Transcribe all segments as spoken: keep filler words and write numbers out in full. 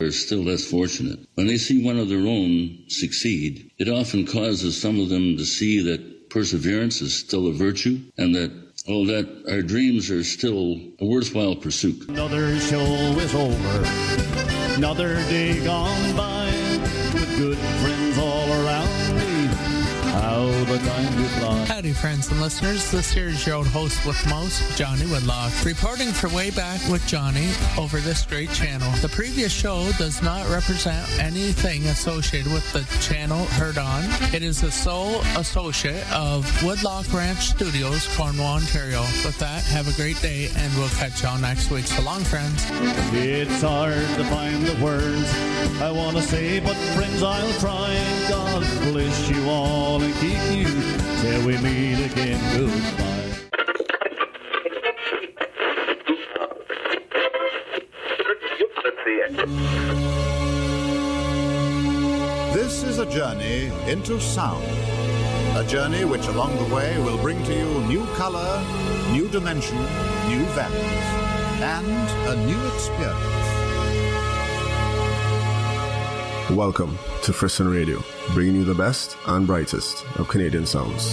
are still less fortunate. When they see one of their own succeed, it often causes some of them to see that perseverance is still a virtue and that, oh, that our dreams are still a worthwhile pursuit. Another show is over, another day gone by, with good friends all around me. How the time goes fly. Howdy, friends and listeners. This here is your old host with most, Johnny Whitlock, reporting for Way Back with Johnny over this great channel. The previous show does not represent anything associated with the channel heard on. It is the sole associate of Woodlock Ranch Studios, Cornwall, Ontario. With that, have a great day, and we'll catch y'all next week. So long, friends. It's hard to find the words I want to say, but friends, I'll try. God bless you all and keep you till we meet again. Goodbye. This is a journey into sound. A journey which along the way will bring to you new color, new dimension, new values, and a new experience. Welcome to Frisson Radio, bringing you the best and brightest of Canadian sounds.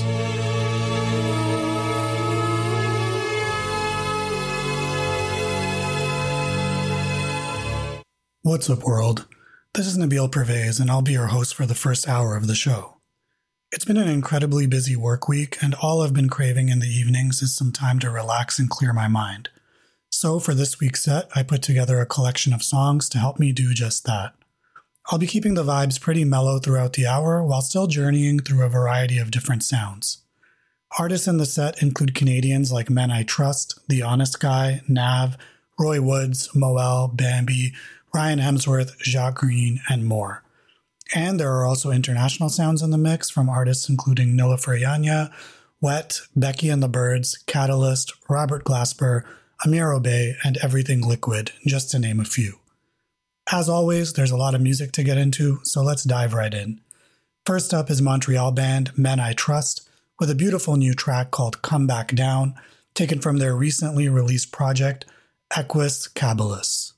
What's up, world? This is Nabil Pervez, and I'll be your host for the first hour of the show. It's been an incredibly busy work week, and all I've been craving in the evenings is some time to relax and clear my mind. So for this week's set, I put together a collection of songs to help me do just that. I'll be keeping the vibes pretty mellow throughout the hour while still journeying through a variety of different sounds. Artists in the set include Canadians like Men I Trust, The Honest Guy, Nav, Roy Woods, Moel, Bambi, Ryan Hemsworth, Jacques Green, and more. And there are also international sounds in the mix from artists including Nilüfer Yanya, Wet, Becky and the Birds, Catalyst, Robert Glasper, Amir Obey, and Everything Liquid, just to name a few. As always, there's a lot of music to get into, so let's dive right in. First up is Montreal band Men I Trust, with a beautiful new track called Come Back Down, taken from their recently released project, Equus Caballus.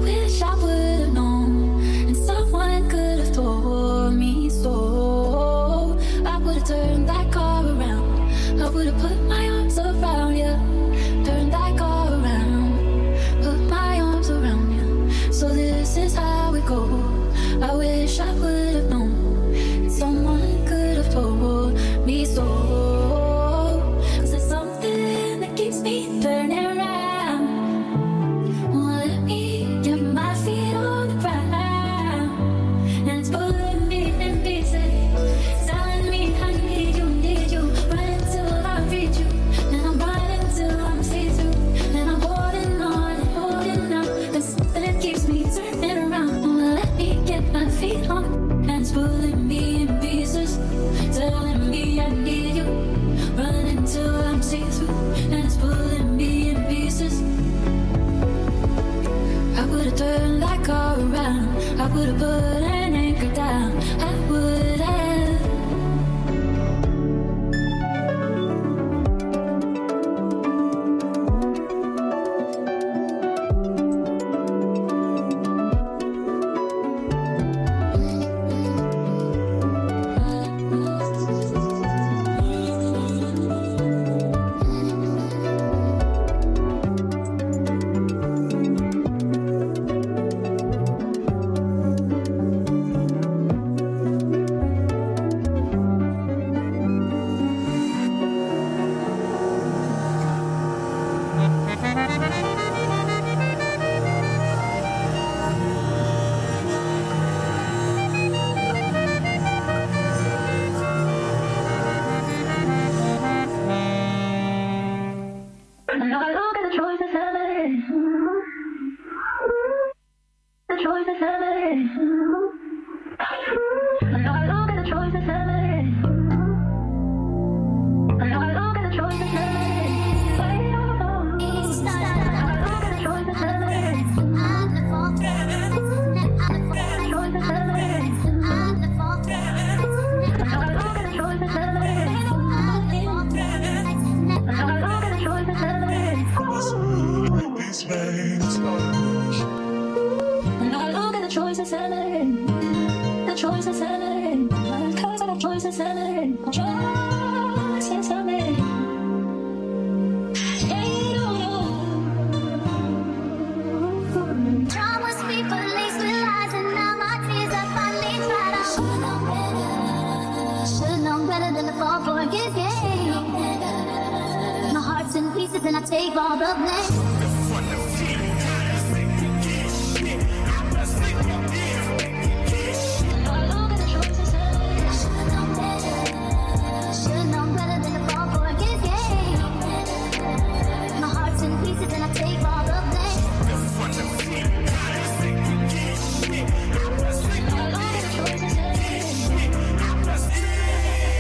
wish I would have known, and someone could have told me so. I would have turned that car around. I would have put my arms around you. Turn that car around. Put my arms around you. So this is how it goes. I wish I would have known, and someone could have told me so. Cause there's something that keeps me turning around. Won't let me get my feet on the ground. And it's pulling me in pieces, telling me I need you, need you. Running till I reach you, and I'm running till I'm see-through. And I'm holding on and holding on. There's something that keeps me turning around. Won't let me get my feet on. And it's pulling me in pieces, telling me I need you. Running till I'm see-through, and it's pulling me in pieces. I would've turned that car around. I would've put an anchor down. I would have.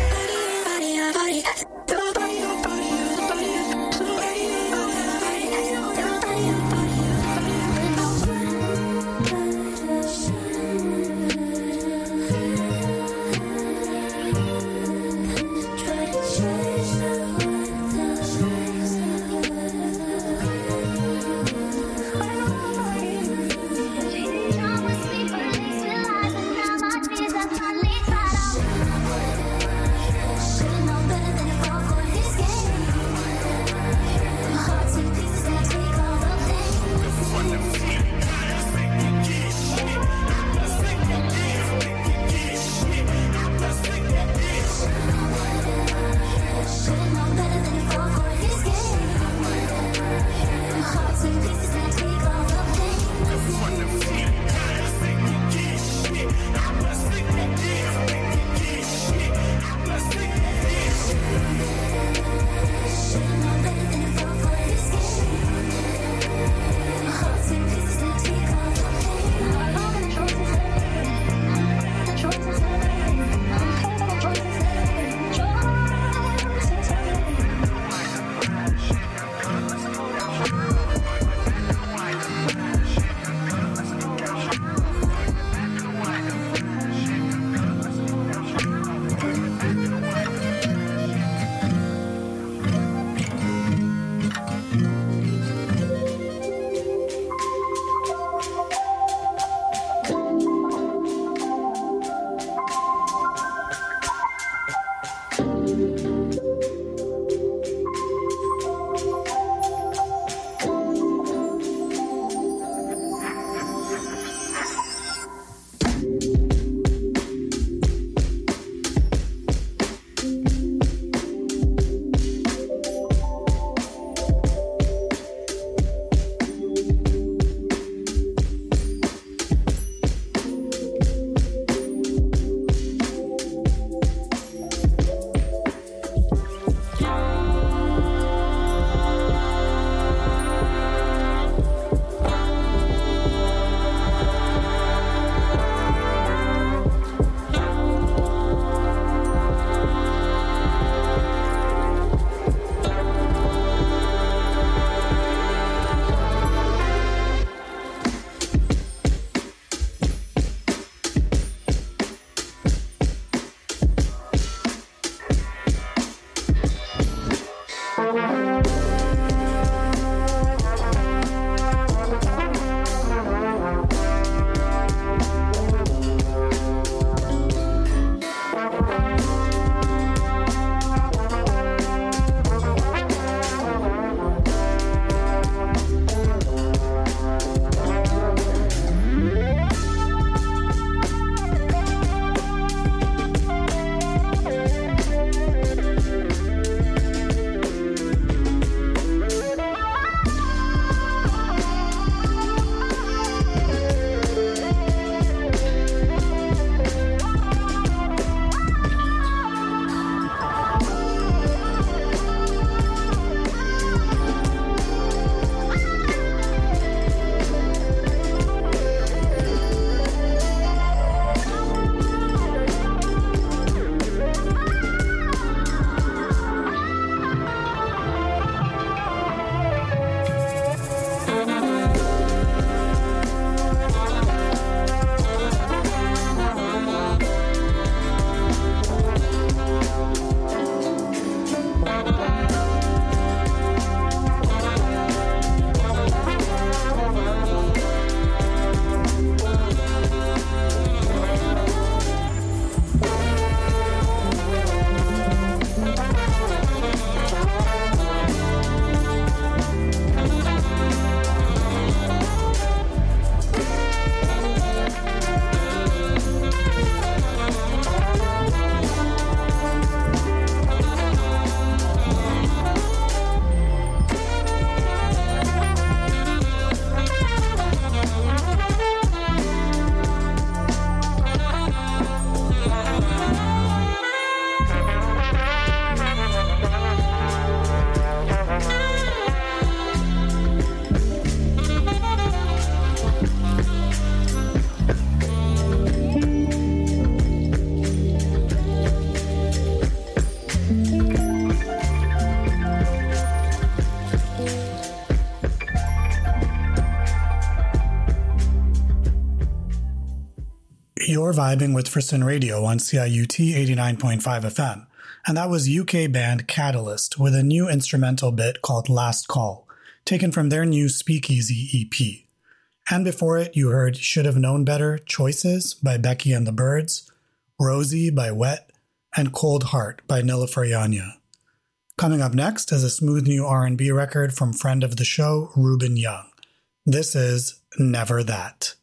Body, body, body, body, body, body, body, body, body, You're vibing with Frisson Radio on C I U T eighty-nine point five F M, and that was U K band Catalyst with a new instrumental bit called Last Call, taken from their new Speakeasy E P. And before it, you heard Should Have Known Better, Choices by Becky and the Birds, Rosie by Wet, and Cold Heart by Nilüfer Yanya. Coming up next is a smooth new R and B record from friend of the show, Ruben Young. This is Never That.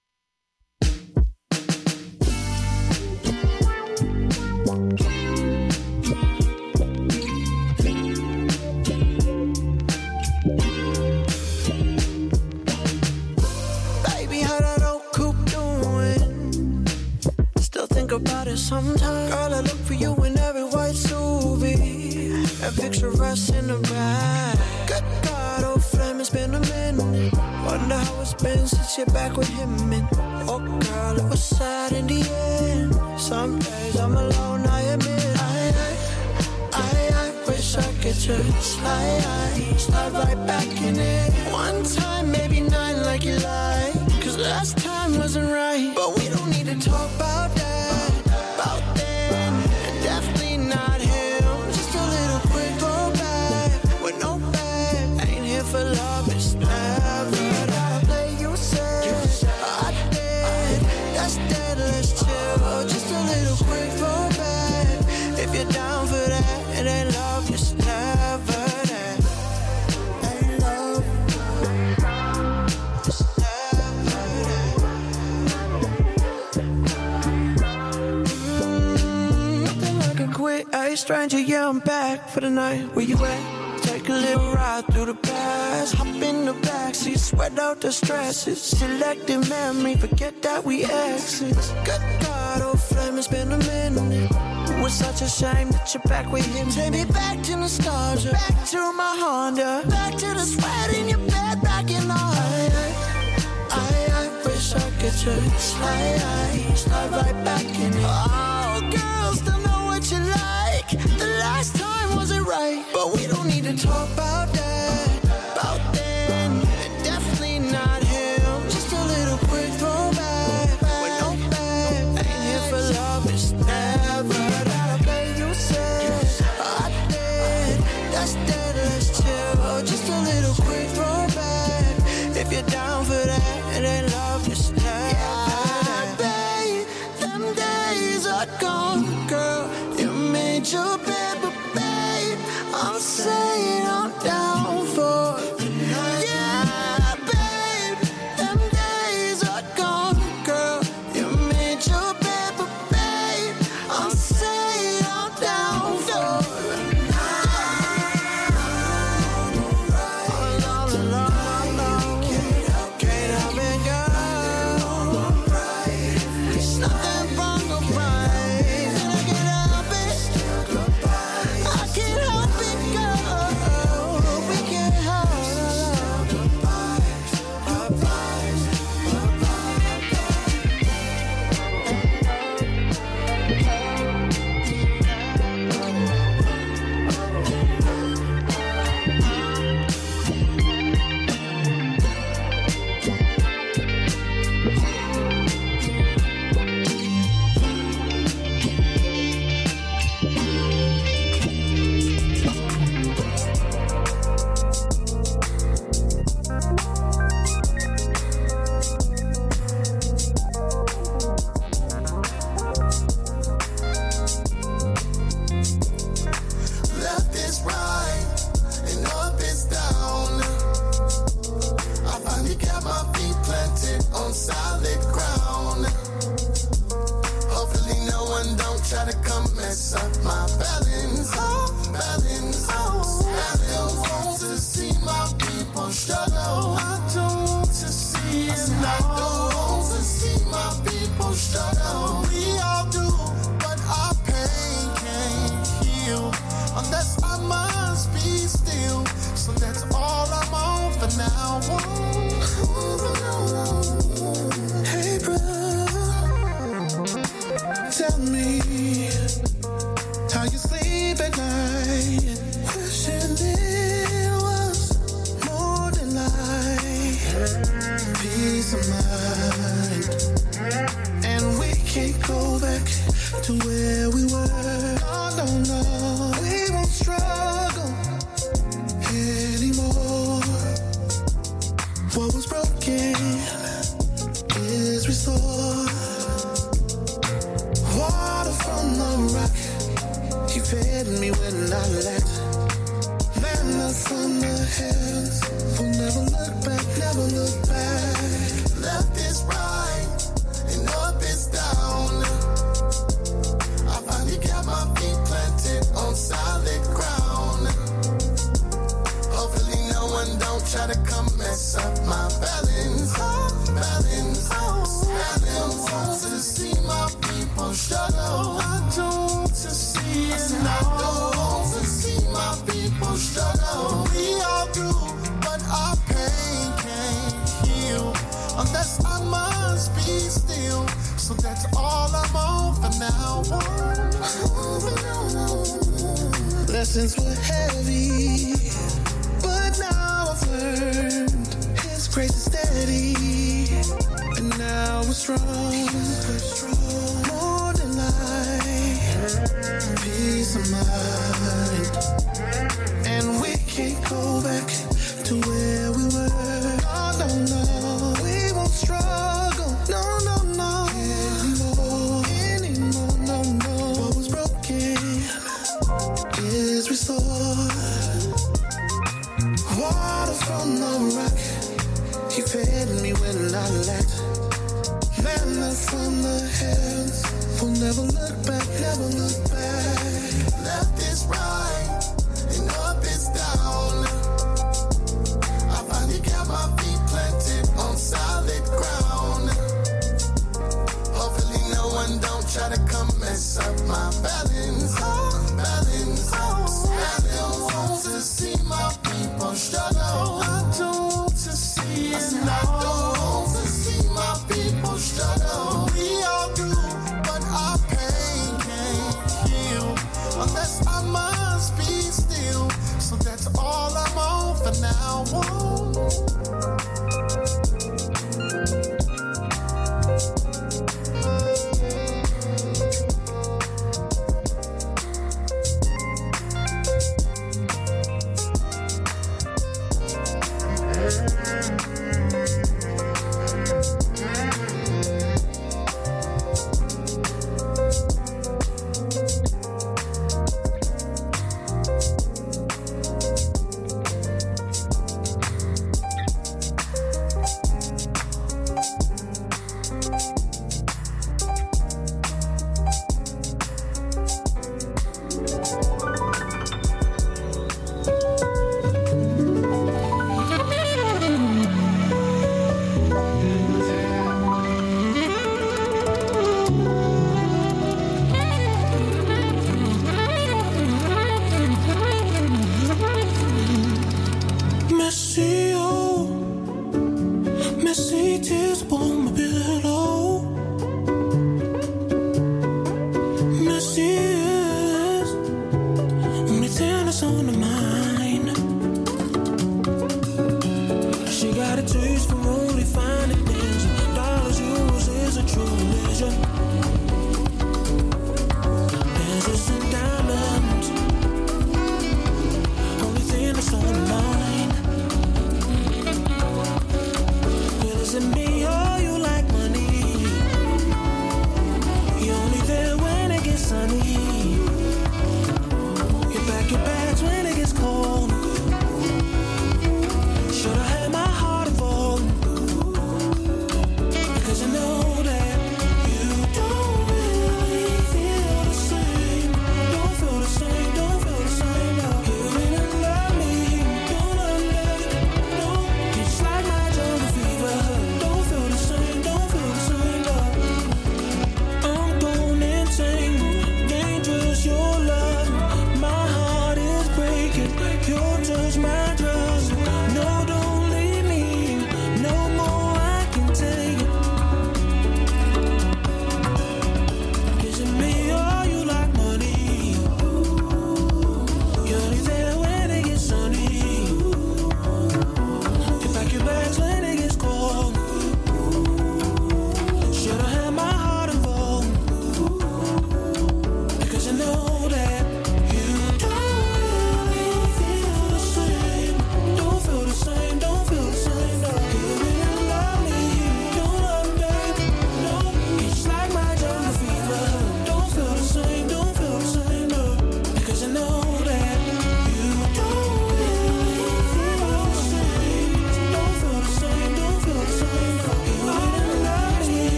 About it sometimes. Girl, I look for you in every white S U V and picture us in the back. Good God, old flame, it's been a minute. Wonder how it's been since you're back with him. And oh, girl, it was sad in the end. Some days I'm alone, I admit. I, I, I, I wish I could just slide, slide right back in it. One time, maybe nine like you like. Cause last time wasn't right. But we don't need to talk about that. For love, it's never that. Play you said I did. That's dead, let's chill. Just a little quick throwback. If you're down for that, it ain't love, it's never that. Ain't love, it's never that. Mm, nothing like a quick, hey stranger, yeah I'm back for the night. Where you at? Take a little ride through the past. Hop in the backseat, sweat out the stresses. Selective memory, forget that we exes. Good God, old flame, it's been a minute. It was such a shame that you're back with him. Take me back to nostalgia, back to my Honda, back to the sweat in your bed, back in the heart. I, I, I wish I could just slide, slide right back in it. Oh, girls don't know what you like. The last time wasn't right, but we don't need to talk about that, about then. Definitely not him. Just a little quick throwback. With no back, ain't here for love, it's never that. Play you said I did. That's dead, let's chill. Just a little quick throwback. If you're down for that, it ain't love, it's never that. Babe, them days are gone, girl. You made your bed, but babe, I'm saying I'm down for it. Yeah, babe, them days are gone, girl. You made your bed, but babe, I'm saying I'm down for it. All alone, can't help it, girl. It's nothing wrong or right. And I can't help it. I can't help it, girl. We can't help it. Left is right and up is down. I finally got my feet planted on solid ground. Hopefully no one don't try to come mess up my balance. Oh, balance. Oh, I don't want to see my people struggle. I don't want to see it. I don't want to see my people struggle. We all do, but our pain can't heal unless I must be still. So that's all I'm on for now. Hey, brother, tell me how you sleep at night. Wishing it was more than life. Peace of mind. And we was broken is restored. Water from the rock, he fed me when I lacked. Manna from the heavens, will never look back, never look back. Left is right, and up is down. I finally got my feet planted on solid ground. Hopefully no one don't try to come mess up my balance. Balance, balance. To see my people struggle. I don't to see and I don't to see my people struggle. We all do, but our pain can't heal unless I must be still. So that's all I'm on for now. Lessons were heavy, but now I've learned His grace is steady, and now we're strong, more than light, peace of mind, and we can't go back to where we were. No, no, no, we won't struggle. No, no, no, anymore, anymore. No, no, what was broken is restored. Water from the rock, he fed me when I lacked. Manna from the heavens, will never look back, never look back. Left is right, and up is down. I finally got my feet planted on solid ground. Hopefully no one don't try to come mess up my balance. Balance, balance. To see my people struggle. I don't to see and I don't to see my people struggle. We all do, but our pain can't heal unless I must be still. So that's all I'm on for now. Isn't me all you like money?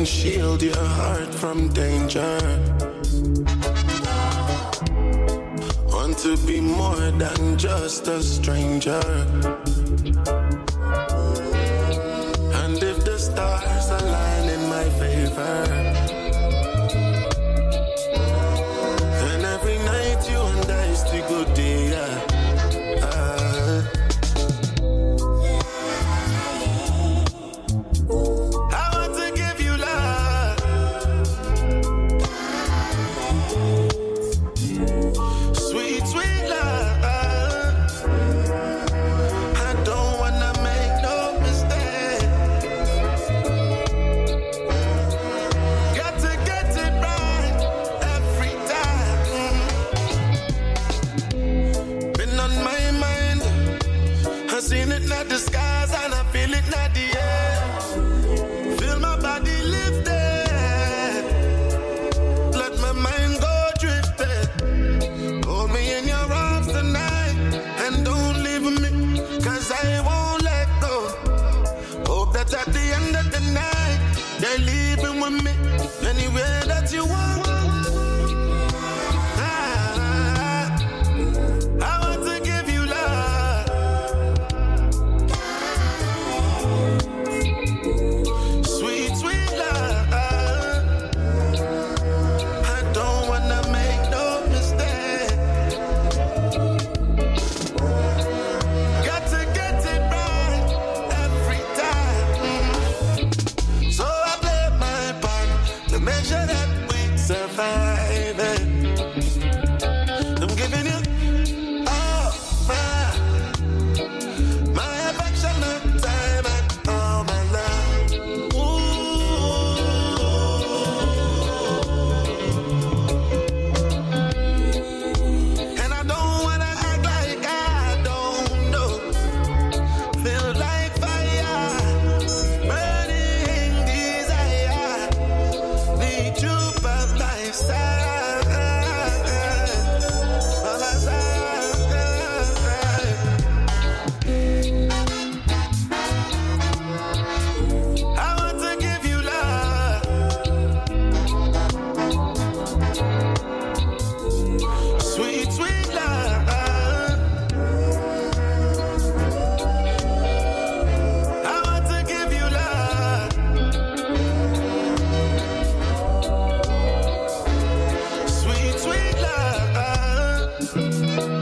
can shield your heart from danger. Want to be more than just a stranger. And if the stars align in my favor, then every night you and I still go there. Uh, I want to give you love, sweet, sweet love. I don't wanna make no mistake. Got to get it right every time. Been on my mind. I seen it not the skies and I feel it not the air. Feel my body lifted. Let my mind go drifting. Hold me in your arms tonight and don't leave me, cause I won't let go. Hope that at the end of the night they're leaving with me anywhere that you want. Ah, I want to give you love, sweet, sweet love. I don't wanna make no mistake. Got to get it right every time. So I play my part to make sure that we survive it. I'm giving you all my, my affection, my time, and all my love. Ooh. And I don't wanna act like I don't know. Feel like fire, burning desire. Need you by my side, by my side. I want to give you love, sweet, sweet love. I want to give you love, sweet, sweet love.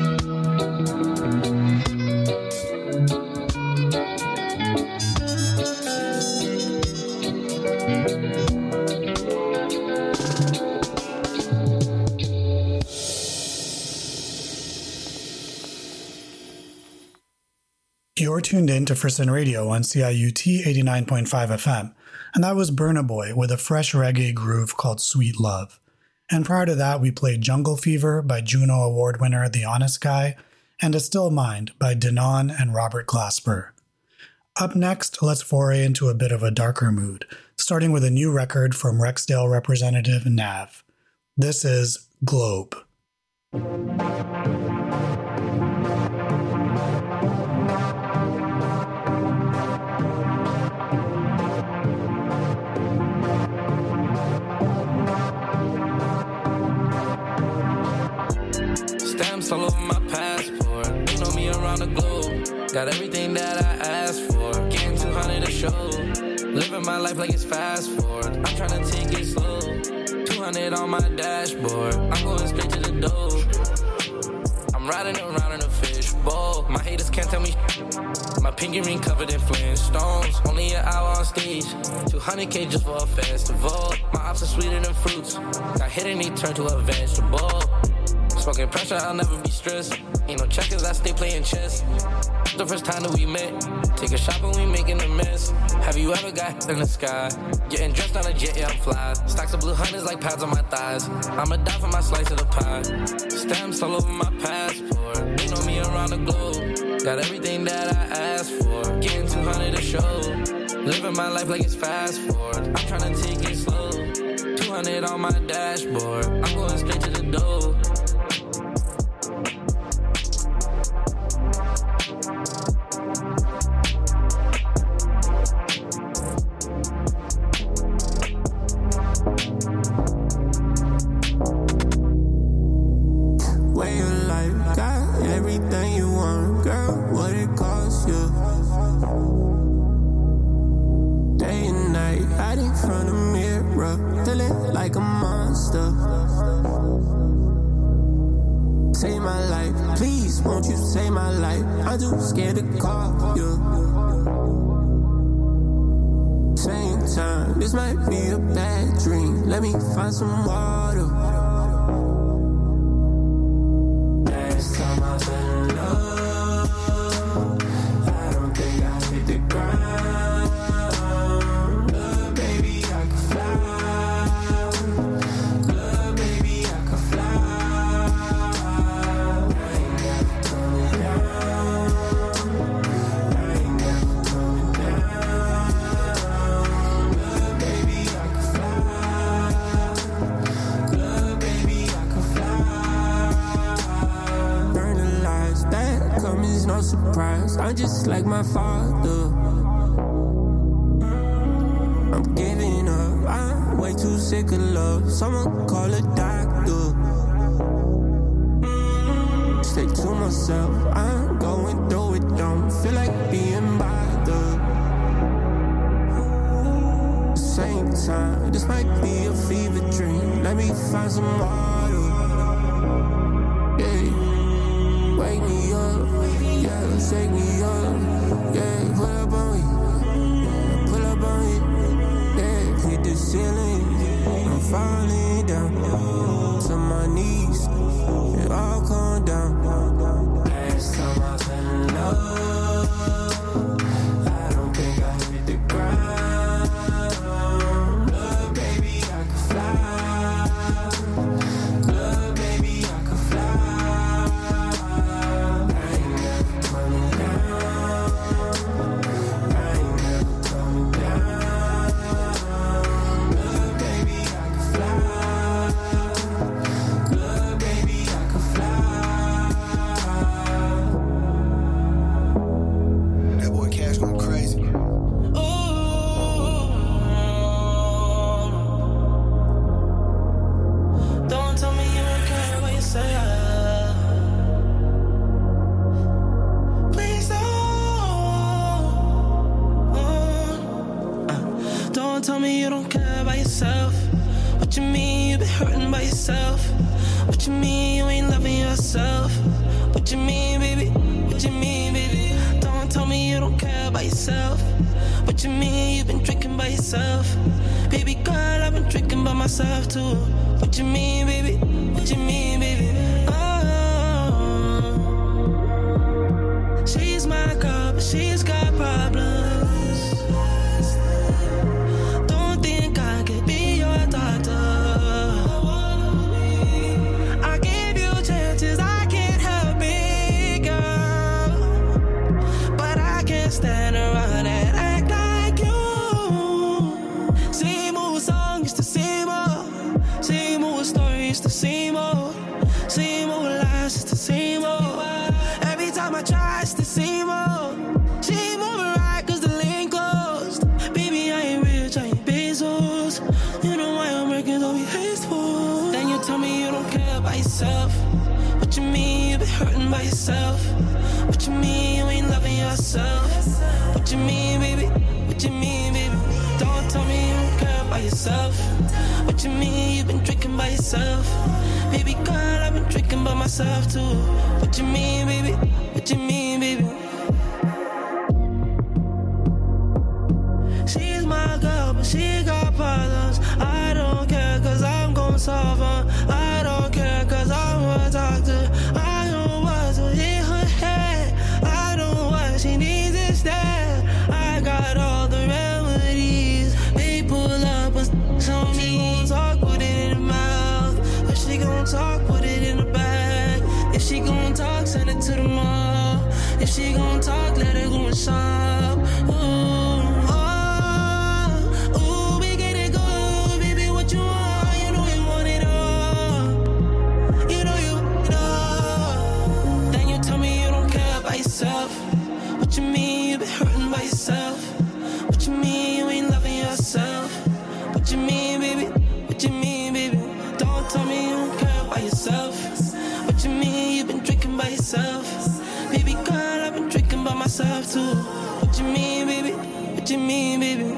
You're tuned in to First and Radio on C I U T eighty-nine point five F M, and that was Burna Boy with a fresh reggae groove called Sweet Love. And prior to that, we played Jungle Fever by Juno Award winner The Honest Guy, and A Still Mind by Denon and Robert Glasper. Up next, let's foray into a bit of a darker mood, starting with a new record from Rexdale representative Nav. This is Globe. Stamps all over my passport. You know me around the globe. Got everything that I asked for. Getting two hundred a show. Living my life like it's fast forward. I'm trying to take it slow. two hundred on my dashboard. I'm going straight to the dough. I'm riding around in a fishbowl. My haters can't tell me shit. My pinky ring covered in Flintstones. Only an hour on stage. two hundred K just for a festival. My ops are sweeter than fruits. Got hit and he turned to a vegetable. Smoking pressure, I'll never be stressed. Ain't no checkers, I stay playing chess. The first time that we met, take a shot and we making a mess. Have you ever got in the sky? Getting dressed on a jet, yeah, I'm fly. Stacks of blue hundreds like pads on my thighs. I'ma die for my slice of the pie. Stamps all over my passport. You know me around the globe. Got everything that I asked for. Getting two hundred a show. Living my life like it's fast forward. I'm trying to take it slow. two hundred on my dashboard. I'm going straight to the dough. Please, won't you save my life? I'm too scared to call you. Same time, this might be a bad dream. Let me find some water. Last time I fell in love, I don't think I hit the ground. Love, baby, I could fly. Love, baby, I could fly. I ain't never coming down. I ain't never coming down. Love, baby, I could fly. Love, baby, I could fly. Burn the lights, that comes no surprise. I'm just like my father. I'm giving up, I'm way too sick of love. Someone call a doctor. Stay to myself, I'm going through it. Don't feel like being bothered. Same time, this might be a fever dream. Let me find some water. Yeah, wake me up. Yeah, shake me up. Yeah, pull up on me. Yeah, pull up on me. Yeah, hit the ceiling. I'm falling down to my knees. It all calm down. Last time I fell in love, I don't think I hit the ground. Love, baby, I could fly. Love, baby, I could fly. I ain't never coming down. I ain't never coming down. Love, baby, I could fly. Love, baby, I could fly. That boy Cash going crazy. Don't tell me you don't care what you say. Please don't. Don't tell me you don't care about yourself. What you mean you been hurting by yourself? What you mean you ain't loving yourself? What you mean, baby? What you mean, baby? Don't tell me you don't care about yourself. What you mean you been drinking by yourself? Baby girl, I've been drinking by myself too. What you mean, baby? What you mean, baby? Oh, she's my girl, but she's got problems. Don't think I could be your doctor. I gave you chances, I can't help it, girl. But I can't stand around and act like you. Same old songs, the same old. Same old stories, the same old. Same old lies, it's the same old. Every time I try, it's the same old. Same old right, cause the lane closed. Baby, I ain't rich, I ain't Bezos. You know why I'm working, don't be hasteful. Then you tell me you don't care about yourself. What you mean you been hurting by yourself? What you mean you ain't loving yourself? What you mean, baby? What you mean, baby? Don't tell me you don't care about yourself. What you mean you been drinking by yourself? Baby girl, I've been drinking by myself too. What you mean, baby? What you mean, baby? She's my girl, but she got problems. I don't care, cause I'm gon' solve her. I don't care, cause I'm her doctor. I know what's in her head. I know what she needs instead. I got all the remedies. They pull up and show me. She gon' talk, put it in her mouth. If she gon' talk, put it in her bag. If she gon' talk, send it to the mall. If she gon' talk, let her go and shop. Ooh. What you mean you been hurting by yourself? What you mean you ain't loving yourself? What you mean, baby? What you mean, baby? Don't tell me you don't care about yourself. What you mean you been drinking by yourself? Baby girl, I've been drinking by myself too. What you mean, baby? What you mean, baby?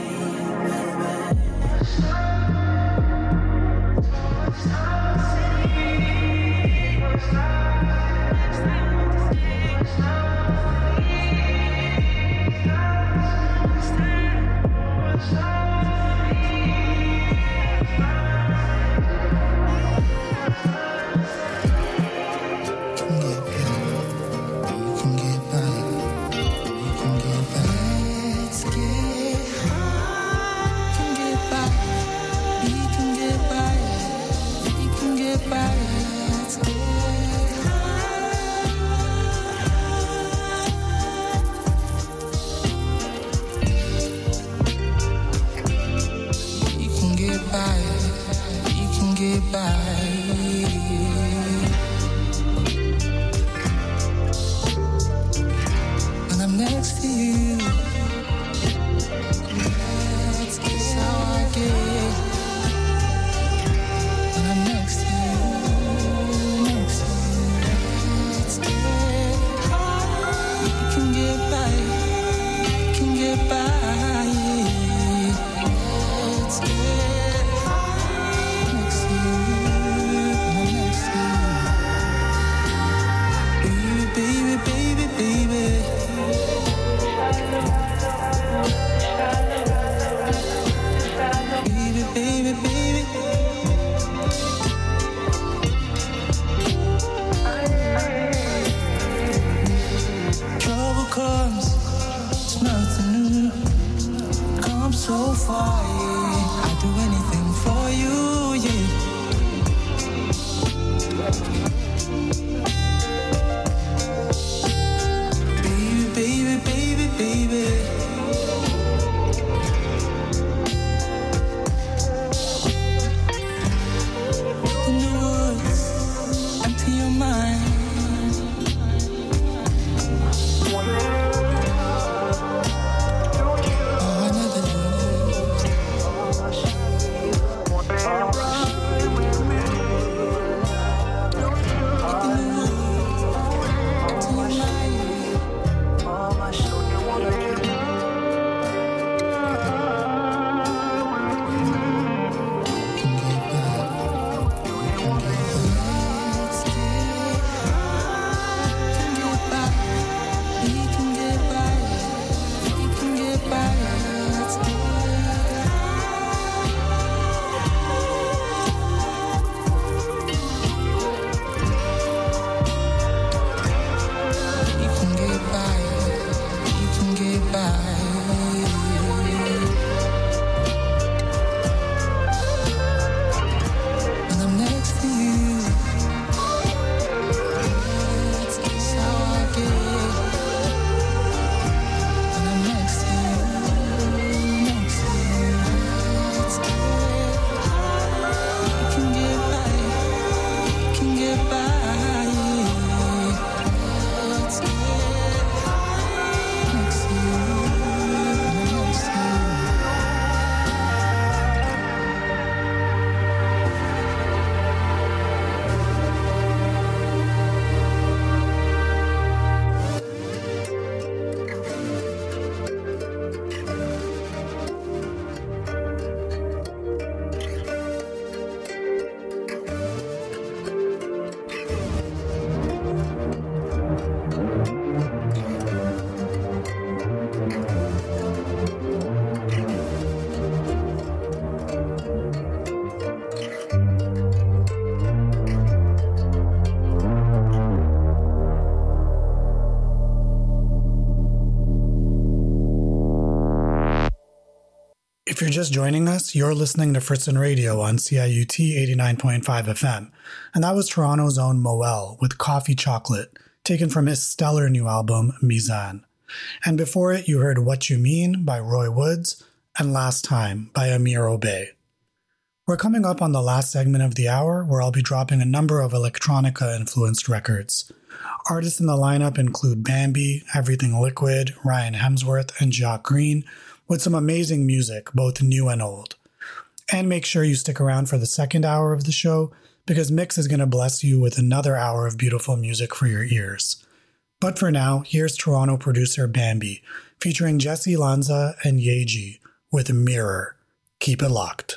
If you're just joining us, you're listening to Fritzen Radio on C I U T eighty-nine point five F M, and that was Toronto's own Moel with Coffee Chocolate, taken from his stellar new album, Mizan. And before it, you heard What You Mean by Roy Woods and Last Time by Amir Obey. We're coming up on the last segment of the hour, where I'll be dropping a number of electronica-influenced records. Artists in the lineup include Bambi, Everything Liquid, Ryan Hemsworth, and Jacques Green, with some amazing music, both new and old. And make sure you stick around for the second hour of the show, because Mix is going to bless you with another hour of beautiful music for your ears. But for now, here's Toronto producer Bambi, featuring Jesse Lanza and Yeji, with Mirror. Keep it locked.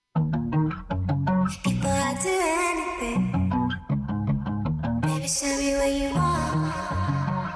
Before I do anything, baby, show me what you want.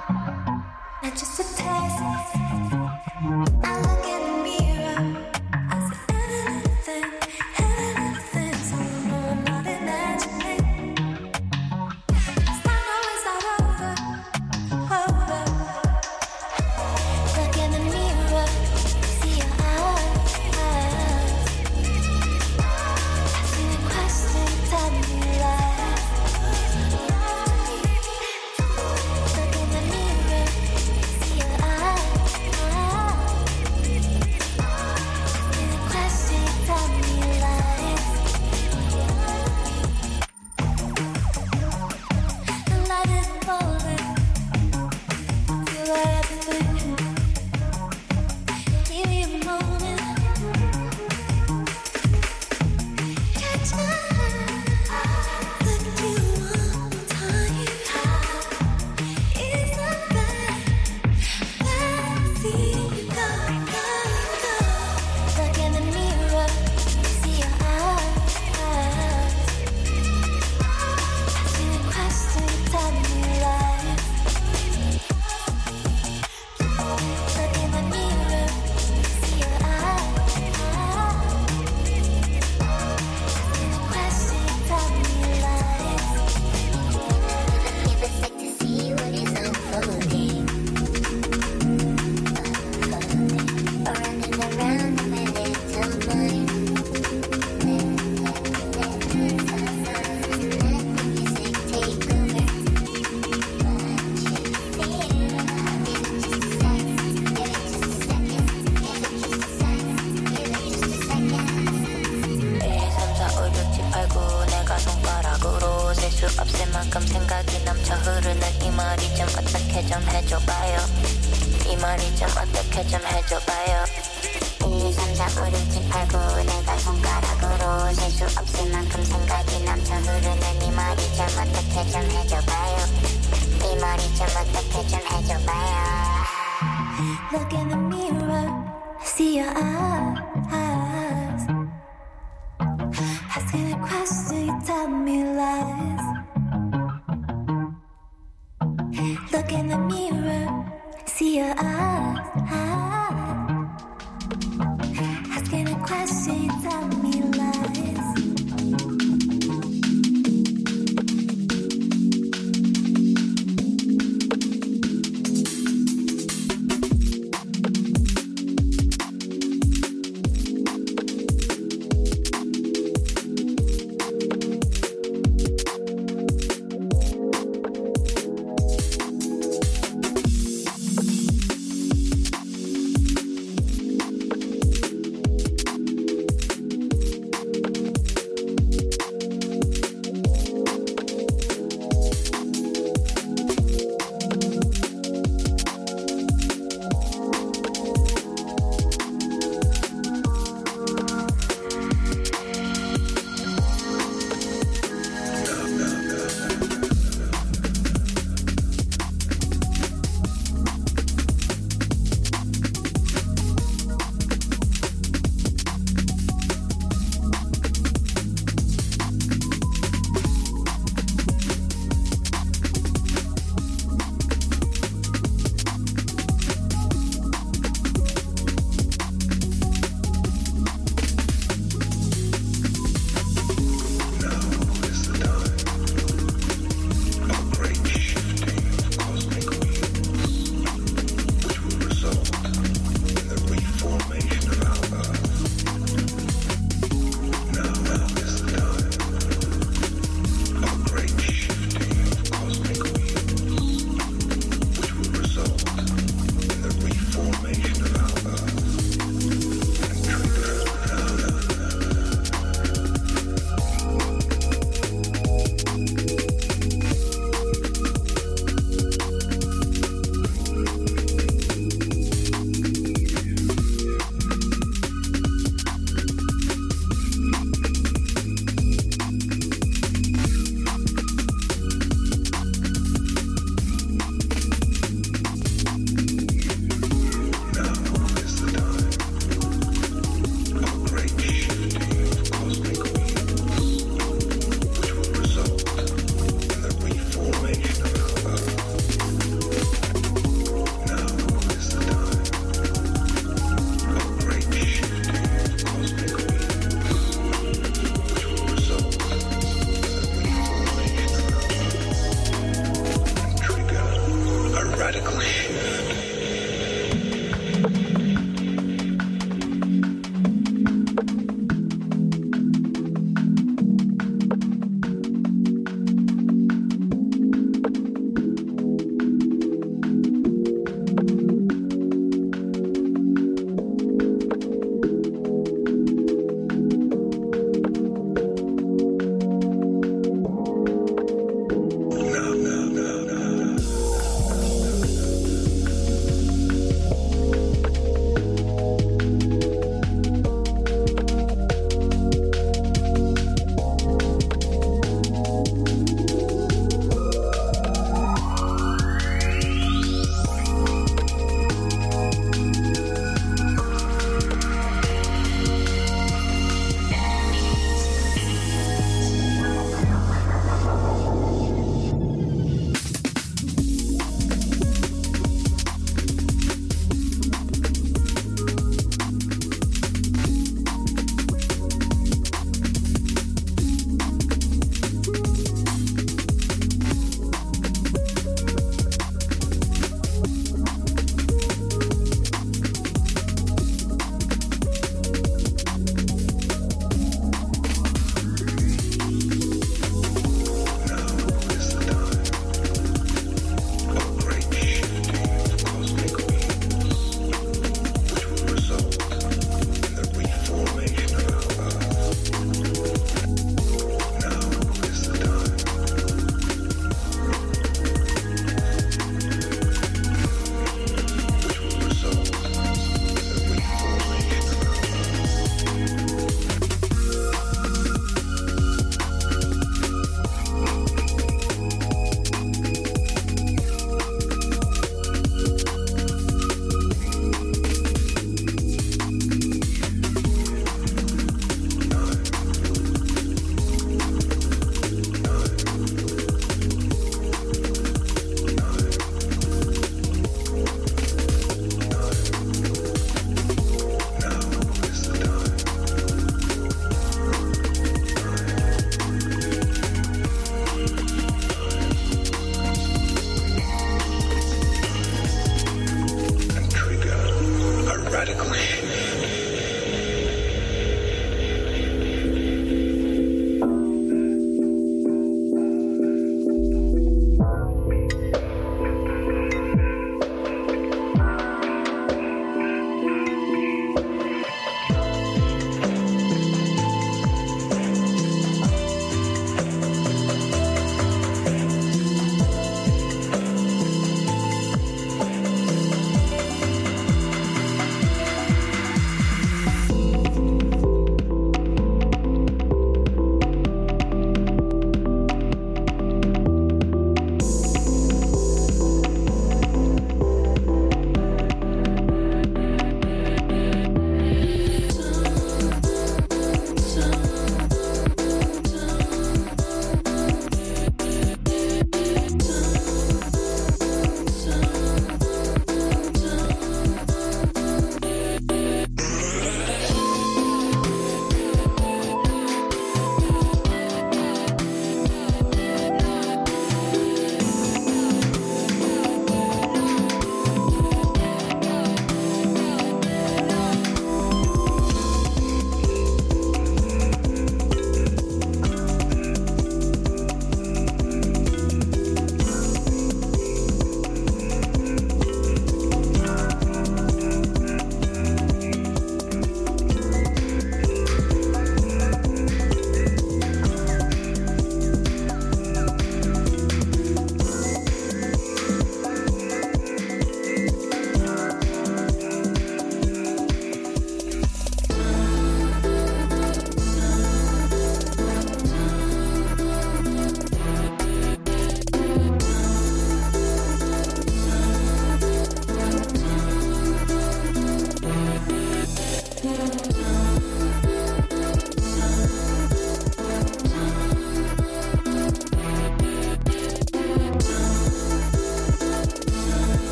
말이 좀 어떻게 좀 해줘봐요. 이 말이 좀 어떻게 좀 해줘봐요. 일, 이, 삼, 사, 오, 육, 칠, 팔, 구 내가 손가락으로 셀 수 없을 만큼 생각이 넘쳐 흐르는 이 말이 좀 어떻게 좀 해줘봐요. 이 말이 좀 어떻게 좀 해줘봐요. Look in the mirror, see your eyes. Asking a question, you tell me lies. Look in the mirror, see your eyes. Asking a question, you tell me lies. Radical shift.